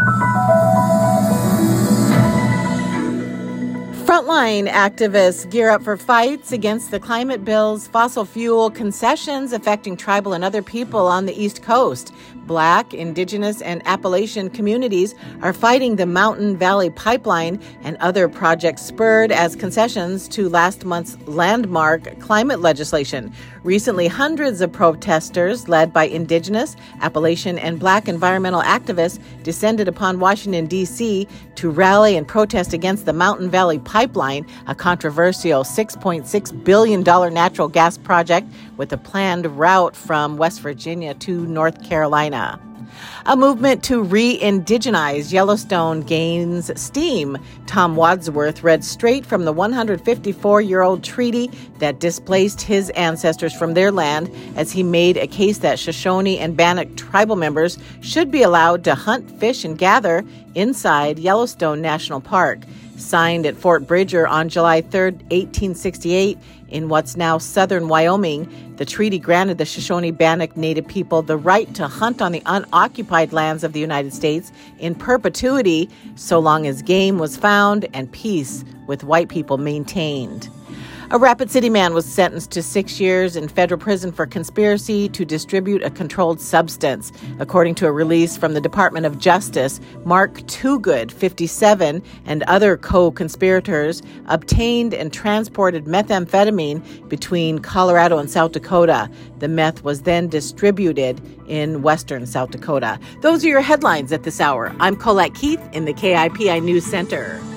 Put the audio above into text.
Frontline activists gear up for fights against the climate bill's fossil fuel concessions affecting tribal and other people on the East Coast. Black, Indigenous, and Appalachian communities are fighting the Mountain Valley Pipeline and other projects spurred as concessions to last month's landmark climate legislation. Recently, hundreds of protesters led by Indigenous, Appalachian, and Black environmental activists descended upon Washington, D.C. to rally and protest against the Mountain Valley Pipeline, a controversial $6.6 billion natural gas project with a planned route from West Virginia to North Carolina. A movement to re-indigenize Yellowstone gains steam. Tom Wadsworth read straight from the 154-year-old treaty that displaced his ancestors from their land as he made a case that Shoshone and Bannock tribal members should be allowed to hunt, fish, and gather inside Yellowstone National Park. Signed at Fort Bridger on July 3, 1868, in what's now southern Wyoming, the treaty granted the Shoshone Bannock Native people the right to hunt on the unoccupied lands of the United States in perpetuity, so long as game was found and peace with white people maintained. A Rapid City man was sentenced to 6 years in federal prison for conspiracy to distribute a controlled substance. According to a release from the Department of Justice, Mark Toogood, 57, and other co-conspirators obtained and transported methamphetamine between Colorado and South Dakota. The meth was then distributed in western South Dakota. Those are your headlines at this hour. I'm Colette Keith in the KIPI News Center.